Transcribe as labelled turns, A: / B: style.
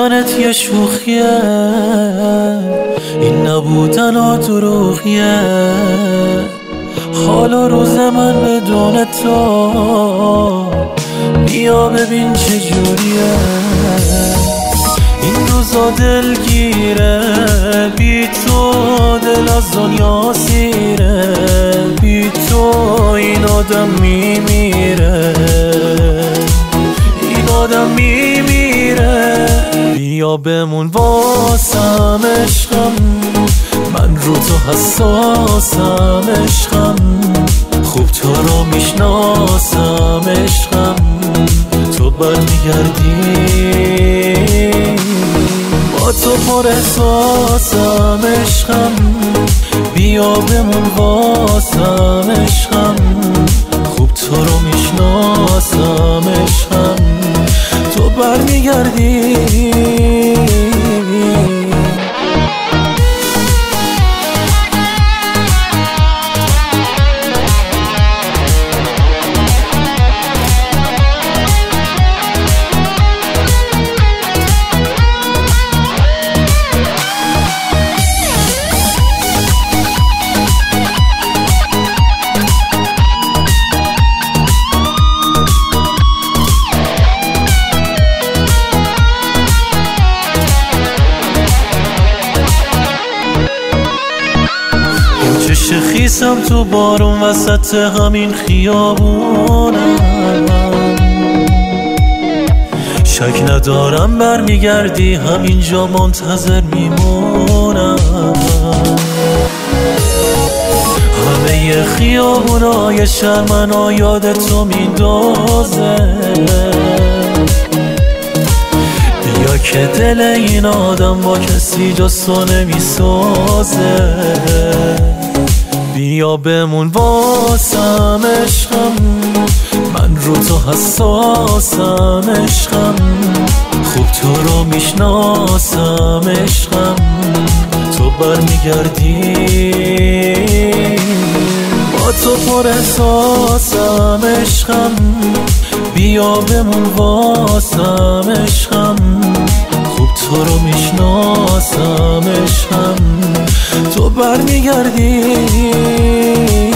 A: داشتنت یه شوخیه، این نبودن ها دروغیه. حالا روز من بدون تو، بیا ببین چجوریه. این روزا دلگیره، بی تو دل از دنیا سیره. بی تو این آدم میمیره، این آدم میمیره. بیا بمون واسم عشقم، من رو تو حساسم عشقم. خوب تو رو میشناسم عشقم، تو برمیگردی با تو پر احساسم عشقم. بیا بمون واسم عشقم، خوب تو رو میشناسم عشقم، تو برمیگردی. چش خیسم تو بارون وسط همین خیابونم، شک ندارم برمیگردی، همینجا منتظر میمونم. همه خیابونای شهر منو یاد تو میندازه. بیا که دل این آدم با کسی جز تو نمیسازه. بیا بمون واسم عشقم، من رو تو حساسم عشقم. خوب تو رو میشناسم عشقم، تو برمیگردی با تو پر احساسم عشقم. بیا بمون واسم عشقم، خوب تو رو میشناسم عشقم، تو برمیگردی.